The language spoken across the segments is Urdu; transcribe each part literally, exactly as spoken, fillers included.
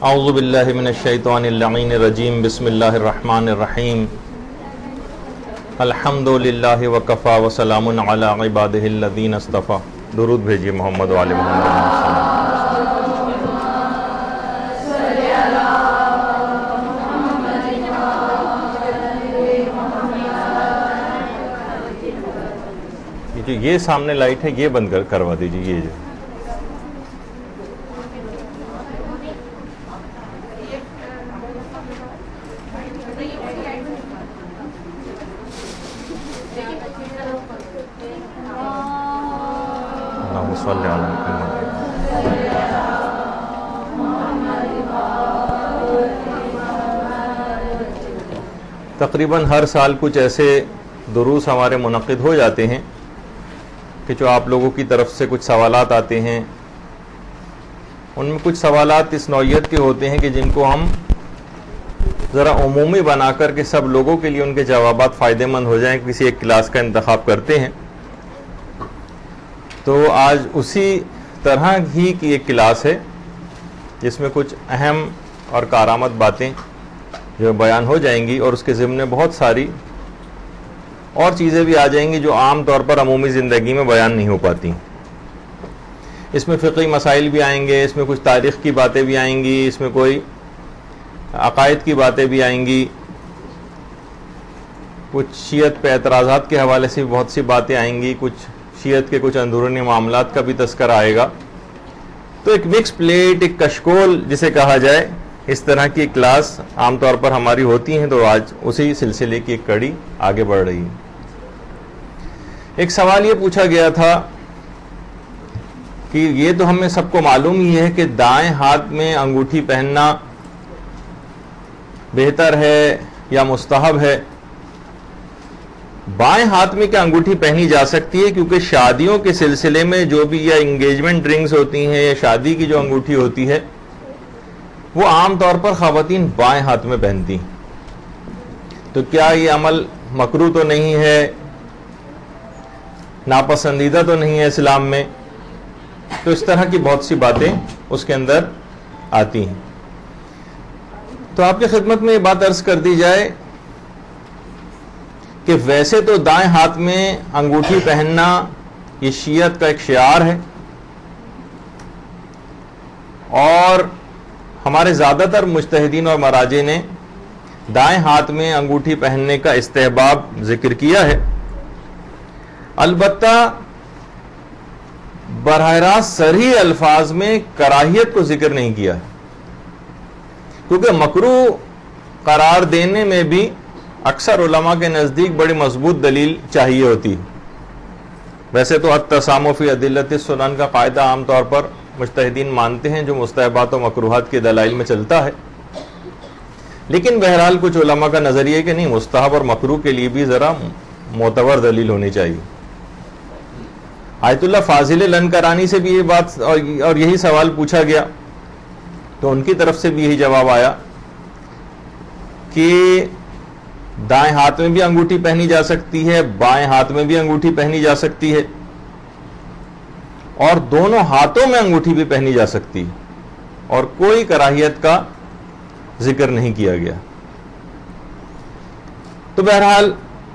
اعوذ باللہ من الشیطان اللعین الرجیم بسم اللہ الرحمن الرحیم الحمد للہ وکفا وسلام علی عبادہ الذین اصطفیٰ. درود بھیجیے محمد و آل محمد. جو یہ سامنے لائٹ ہے یہ بند کروا دیجیے. یہ جو اللہم صلی علی محمد. تقریباً ہر سال کچھ ایسے دروس ہمارے منعقد ہو جاتے ہیں کہ جو آپ لوگوں کی طرف سے کچھ سوالات آتے ہیں. ان میں کچھ سوالات اس نوعیت کے ہوتے ہیں کہ جن کو ہم ذرا عمومی بنا کر کے سب لوگوں کے لیے ان کے جوابات فائدہ مند ہو جائیں کسی ایک کلاس کا انتخاب کرتے ہیں. تو آج اسی طرح ہی کی ایک کلاس ہے جس میں کچھ اہم اور کارآمد باتیں جو بیان ہو جائیں گی، اور اس کے ضمن میں بہت ساری اور چیزیں بھی آ جائیں گی جو عام طور پر عمومی زندگی میں بیان نہیں ہو پاتی. اس میں فقہی مسائل بھی آئیں گے، اس میں کچھ تاریخ کی باتیں بھی آئیں گی، اس میں کوئی عقائد کی باتیں بھی آئیں گی، کچھ شیعت پہ اعتراضات کے حوالے سے بہت سی باتیں آئیں گی، کچھ شیعت کے کچھ اندرونی معاملات کا بھی تذکرہ آئے گا. تو ایک مکس پلیٹ، ایک کشکول جسے کہا جائے، اس طرح کی کلاس عام طور پر ہماری ہوتی ہیں. تو آج اسی سلسلے کی ایک کڑی آگے بڑھ رہی ہے. ایک سوال یہ پوچھا گیا تھا کہ یہ تو ہمیں سب کو معلوم ہی ہے کہ دائیں ہاتھ میں انگوٹھی پہننا بہتر ہے یا مستحب ہے. بائیں ہاتھ میں کیا انگوٹھی پہنی جا سکتی ہے؟ کیونکہ شادیوں کے سلسلے میں جو بھی یا انگیجمنٹ رنگز ہوتی ہیں یا شادی کی جو انگوٹھی ہوتی ہے وہ عام طور پر خواتین بائیں ہاتھ میں پہنتی. تو کیا یہ عمل مکروہ تو نہیں ہے، ناپسندیدہ تو نہیں ہے اسلام میں؟ تو اس طرح کی بہت سی باتیں اس کے اندر آتی ہیں. تو آپ کی خدمت میں یہ بات عرض کر دی جائے کہ ویسے تو دائیں ہاتھ میں انگوٹھی پہننا یہ شیعت کا ایک شعار ہے، اور ہمارے زیادہ تر مجتہدین اور مراجع نے دائیں ہاتھ میں انگوٹھی پہننے کا استحباب ذکر کیا ہے. البتہ براہ راست صریح الفاظ میں کراہیت کو ذکر نہیں کیا ہے، کیونکہ مکروہ قرار دینے میں بھی اکثر علماء کے نزدیک بڑی مضبوط دلیل چاہیے ہوتی ہے. ویسے تو التسامح فی ادلۃ السنن کا قاعدہ عام طور پر مجتہدین مانتے ہیں جو مستحبات و مکروہات کے دلائل میں چلتا ہے، لیکن بہرحال کچھ علماء کا نظریہ ہے کہ نہیں، مستحب اور مکروہ کے لیے بھی ذرا معتبر دلیل ہونی چاہیے. آیت اللہ فاضل لنکرانی سے بھی یہ بات اور یہی سوال پوچھا گیا، تو ان کی طرف سے بھی یہی جواب آیا کہ دائیں ہاتھ میں بھی انگوٹھی پہنی جا سکتی ہے، بائیں ہاتھ میں بھی انگوٹھی پہنی جا سکتی ہے، اور دونوں ہاتھوں میں انگوٹھی بھی پہنی جا سکتی ہے، اور کوئی کراہیت کا ذکر نہیں کیا گیا. تو بہرحال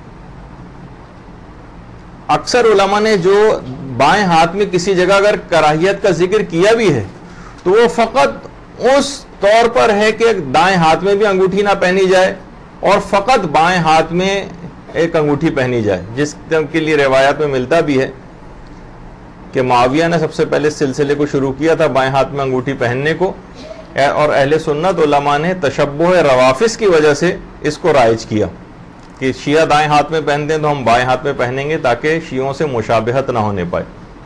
اکثر علماء نے جو بائیں ہاتھ میں کسی جگہ اگر کراہیت کا ذکر کیا بھی ہے تو وہ فقط اس طور پر ہے کہ دائیں ہاتھ میں بھی انگوٹھی نہ پہنی جائے اور فقط بائیں ہاتھ میں ایک انگوٹھی پہنی جائے، جس کے لیے روایات میں ملتا بھی ہے کہ معاویہ نے سب سے پہلے اس سلسلے کو شروع کیا تھا بائیں ہاتھ میں انگوٹھی پہننے کو، اور اہل سنت علماء نے تشبہ روافظ کی وجہ سے اس کو رائج کیا کہ شیعہ دائیں ہاتھ میں پہنتے ہیں تو ہم بائیں ہاتھ میں پہنیں گے تاکہ شیعوں سے مشابہت نہ ہونے پائے.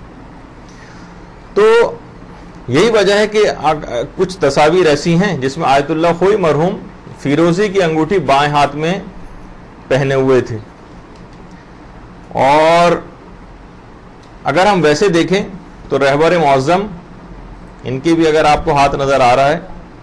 تو یہی وجہ ہے کہ کچھ تصاویر ایسی ہیں جس میں آیت اللہ خوئی مرحوم فیروزی کی انگوٹھی بائیں ہاتھ میں پہنے ہوئے تھے. اور اگر ہم ویسے دیکھیں تو رہبر معظم ان کی بھی اگر آپ کو ہاتھ نظر آ رہا ہے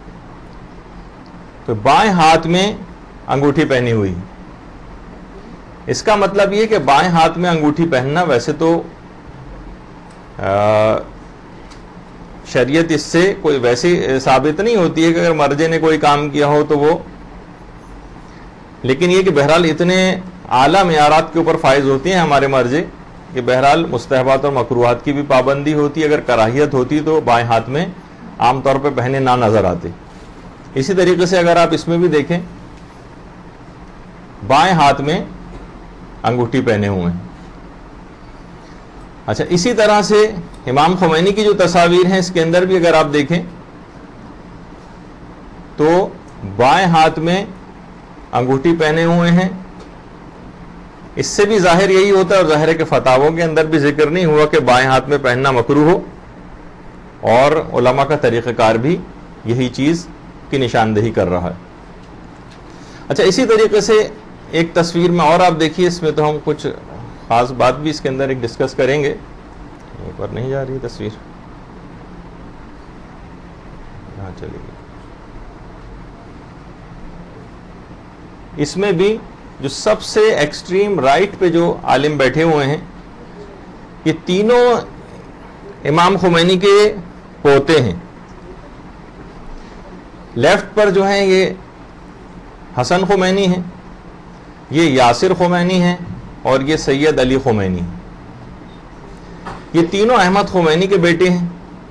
تو بائیں ہاتھ میں انگوٹھی پہنی ہوئی. اس کا مطلب یہ کہ بائیں ہاتھ میں انگوٹھی پہننا ویسے تو شریعت اس سے کوئی ویسی ثابت نہیں ہوتی ہے کہ اگر مرجع نے کوئی کام کیا ہو تو وہ، لیکن یہ کہ بہرحال اتنے اعلیٰ معیارات کے اوپر فائز ہوتی ہیں ہمارے مرجع کہ بہرحال مستحبات اور مکروہات کی بھی پابندی ہوتی ہے. اگر کراہیت ہوتی تو بائیں ہاتھ میں عام طور پہ پہنے نہ نظر آتے. اسی طریقے سے اگر آپ اس میں بھی دیکھیں بائیں ہاتھ میں انگوٹھی پہنے ہوئے ہیں. اچھا اسی طرح سے امام خمینی کی جو تصاویر ہیں اس کے اندر بھی اگر آپ دیکھیں تو بائیں ہاتھ میں انگوٹھی پہنے ہوئے ہیں. اس سے بھی ظاہر یہی ہوتا ہے، اور ظاہر ہے کہ فتاووں کے اندر بھی ذکر نہیں ہوا کہ بائیں ہاتھ میں پہننا مکروہ ہو، اور علماء کا طریقہ کار بھی یہی چیز کی نشاندہی کر رہا ہے. اچھا اسی طریقے سے ایک تصویر میں اور آپ دیکھیے، اس میں تو ہم کچھ خاص بات بھی اس کے اندر ایک ڈسکس کریں گے. اوپر نہیں جا رہی تصویر، یہاں چلے گی. اس میں بھی جو سب سے ایکسٹریم رائٹ پہ جو عالم بیٹھے ہوئے ہیں یہ تینوں امام خمینی کے پوتے ہیں. لیفٹ پر جو ہیں یہ حسن خمینی ہیں، یہ یاسر خمینی ہیں، اور یہ سید علی خمینی. یہ تینوں احمد خمینی کے بیٹے ہیں.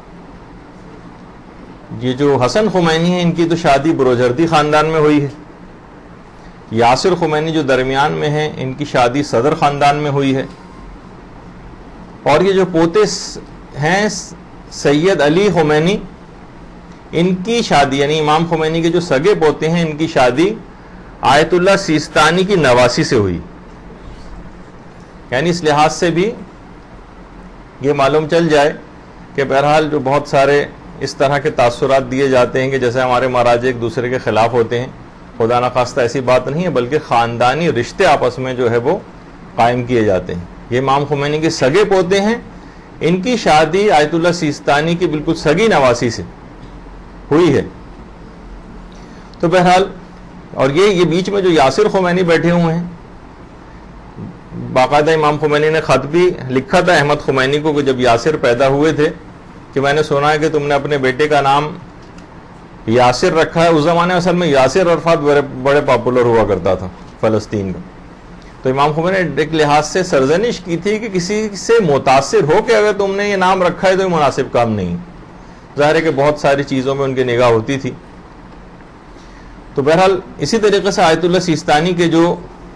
یہ جو حسن خمینی ہیں ان کی تو شادی بروجردی خاندان میں ہوئی ہے. یاسر خمینی جو درمیان میں ہیں ان کی شادی صدر خاندان میں ہوئی ہے. اور یہ جو پوتے ہیں سید علی خمینی، ان کی شادی یعنی امام خمینی کے جو سگے پوتے ہیں ان کی شادی آیت اللہ سیستانی کی نواسی سے ہوئی. یعنی اس لحاظ سے بھی یہ معلوم چل جائے کہ بہرحال جو بہت سارے اس طرح کے تاثرات دیے جاتے ہیں کہ جیسے ہمارے مراجع ایک دوسرے کے خلاف ہوتے ہیں، خدا نخواستہ ایسی بات نہیں ہے، بلکہ خاندانی رشتے آپس میں جو ہے وہ قائم کیے جاتے ہیں. یہ امام خمینی کے سگے پوتے ہیں، ان کی شادی آیت اللہ سیستانی کی بالکل سگی نواسی سے ہوئی ہے. تو بہرحال اور یہ یہ بیچ میں جو یاسر خمینی بیٹھے ہوئے ہیں، باقاعدہ امام خمینی نے خط بھی لکھا تھا احمد خمینی کو کہ جب یاسر پیدا ہوئے تھے کہ میں نے سنا ہے کہ تم نے اپنے بیٹے کا نام یاسر رکھا ہے. اس زمانے اصل میں یاسر عرفات بڑے بڑے پاپولر ہوا کرتا تھا فلسطین کا. تو امام خمینی نے ایک لحاظ سے سرزنش کی تھی کہ کسی سے متاثر ہو کہ اگر تم نے یہ نام رکھا ہے تو یہ مناسب کام نہیں. ظاہر ہے کہ بہت ساری چیزوں میں ان کی نگاہ ہوتی تھی. تو بہرحال اسی طریقے سے آیت اللہ سیستانی کے جو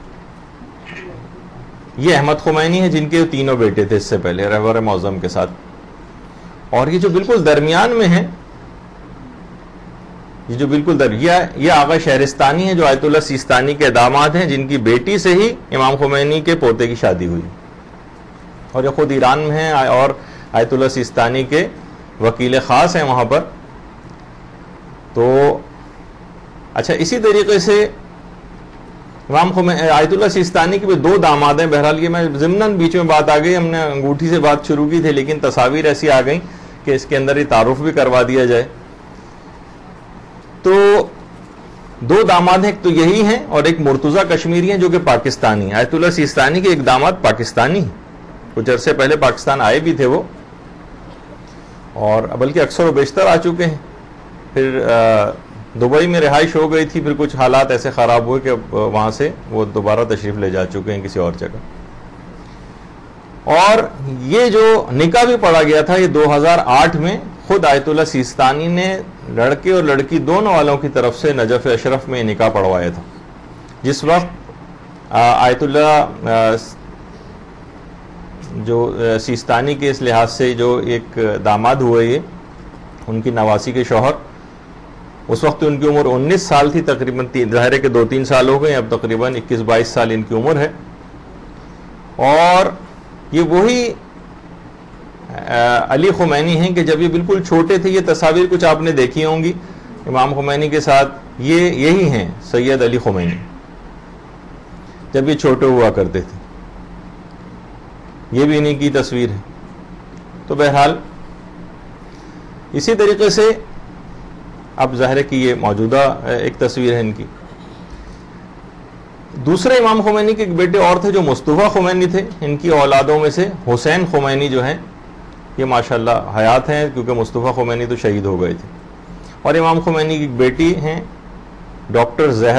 یہ احمد خمینی ہیں جن کے تینوں بیٹے تھے اس سے پہلے رہبر معظم کے ساتھ، اور یہ جو بالکل درمیان میں ہیں یہ جو بالکل در یہ آغا شہرستانی ہے جو آیت اللہ سیستانی کے داماد ہیں، جن کی بیٹی سے ہی امام خمینی کے پوتے کی شادی ہوئی، اور یہ خود ایران میں ہیں اور آیت اللہ سیستانی کے وکیل خاص ہیں وہاں پر. تو اچھا اسی طریقے سے امام خمینی آیت اللہ سیستانی کے بھی دو داماد ہیں. بہرحال یہ میں ضمناً بیچ میں بات آ گئی، ہم نے انگوٹھی سے بات شروع کی تھی لیکن تصاویر ایسی آ گئیں کہ اس کے اندر یہ تعارف بھی کروا دیا جائے. تو دو داماد ہیں، ایک تو یہی ہیں اور ایک مرتضیٰ کشمیری ہیں جو کہ پاکستانی ہیں. آیت اللہ سیستانی کے ایک داماد پاکستانی ہیں، کچھ عرصے پہلے پاکستان آئے بھی تھے وہ، اور بلکہ اکثر و بیشتر آ چکے ہیں. پھر دبئی میں رہائش ہو گئی تھی، پھر کچھ حالات ایسے خراب ہوئے کہ وہاں سے وہ دوبارہ تشریف لے جا چکے ہیں کسی اور جگہ. اور یہ جو نکاح بھی پڑھا گیا تھا یہ دو ہزار آٹھ میں خود آیت اللہ سیستانی نے لڑکے اور لڑکی دونوں والوں کی طرف سے نجف اشرف میں نکاح پڑھوایا تھا. جس وقت آیت اللہ جو سیستانی کے اس لحاظ سے جو ایک داماد ہوئے یہ ان کی نواسی کے شوہر، اس وقت ان کی عمر انیس سال تھی تقریباً. ظاہر ہے کہ دو تین سال ہو گئے، اب تقریباً اکیس بائیس سال ان کی عمر ہے. اور یہ وہی علی خمینی ہیں کہ جب یہ بالکل چھوٹے تھے، یہ تصاویر کچھ آپ نے دیکھی ہوں گی امام خمینی کے ساتھ، یہ یہی ہیں سید علی خمینی جب یہ چھوٹے ہوا کرتے تھے. یہ بھی انہی کی تصویر ہے. تو بہرحال اسی طریقے سے اب ظاہر ہے کہ یہ موجودہ ایک تصویر ہے ان کی. دوسرے امام خمینی کے ایک بیٹے اور تھے جو مصطفیٰ خمینی تھے. ان کی اولادوں میں سے حسین خمینی جو ہیں یہ ماشاءاللہ حیات ہیں کیونکہ مصطفیٰ خمینی تو شہید ہو گئے تھے. اور امام خمینی کی ایک بیٹی ہیں ڈاکٹر زہرا